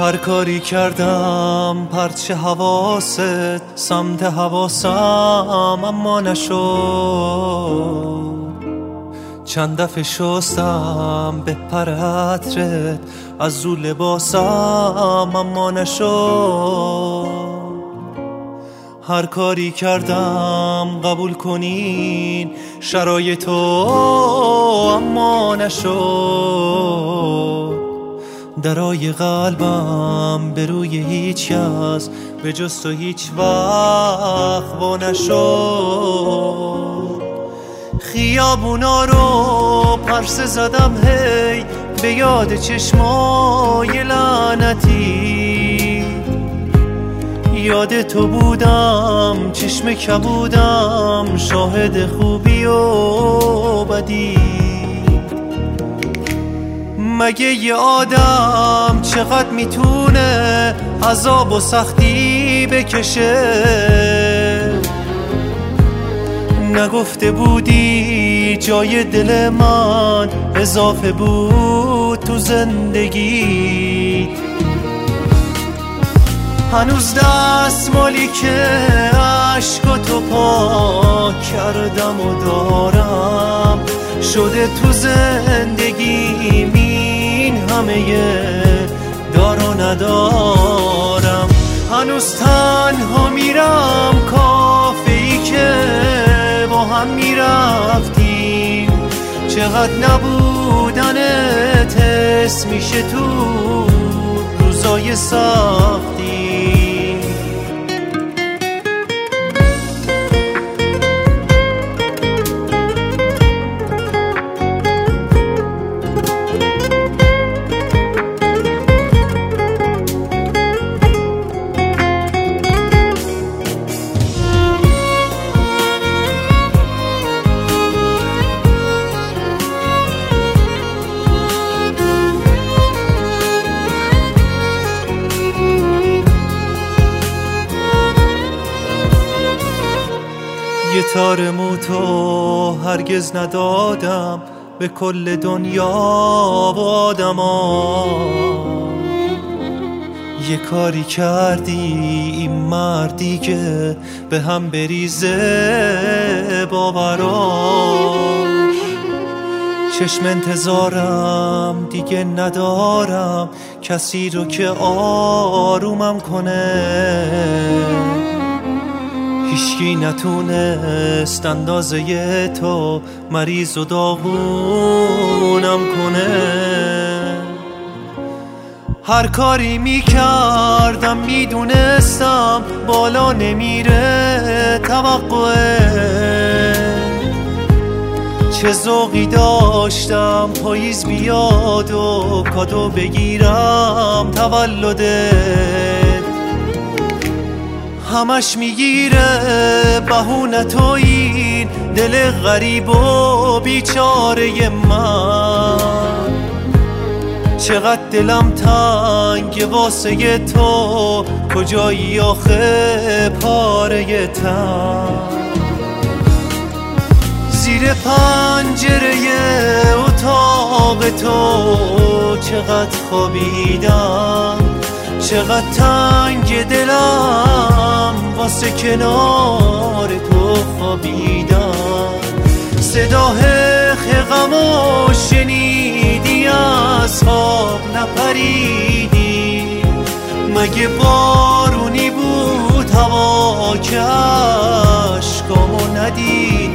هر کاری کردم پرچه حواست سمت حواسم اما نشد. چند دفعه شستم به پر عطرت از رو لباسم اما نشد. هر کاری کردم قبول کنین شرایطو اما نشد. درای قلبم به روی هیچ کس به جز تو هیچ وقت وا نشد. خیابونا رو پرسه زدم هی به یاد چشمای لعنتی. یاد تو بودم چشم کبودم شاهد خوبی و بدی. مگه یه آدم چقدر میتونه عذاب و سختی بکشه؟ نگفته بودی جای دل من اضافه بود تو زندگی. هنوز دستمالی که عشقاتو پاک کردم و دارم شده تو زندگیم این همه دار و ندارم. هنوز تنها میرم کافه‌ای که با هم میرفتیم. چقدر نبودنت حس میشه تو روزای سختی. یه تار موتو هرگز ندادم به کل دنیا و آدما. یه کاری کردی این مردی که به هم بریزه باوراش. چشم انتظارم دیگه ندارم کسی رو که آرومم کنه. هیچکی نتونست اندازه تو مریض و داغونم کنه. هر کاری میکردم میدونستم بالا نمیره توقعه. چه ذوقی داشتم پاییز بیاد و کادو بگیرم تولدت. همش میگیره بهونه تو این دل غریب و بیچاره من. چقدر دلم تنگ واسه تو کجایی آخه پاره تن. زیر پنجره اتاق تو چقدر خوابیدم. چقدر تنگ دلم واسه کنار تو خوابیدم. صدای غمو شنیدی از خواب نپریدی؟ مگه بارونی بود هوا که عشقامو ندیدی؟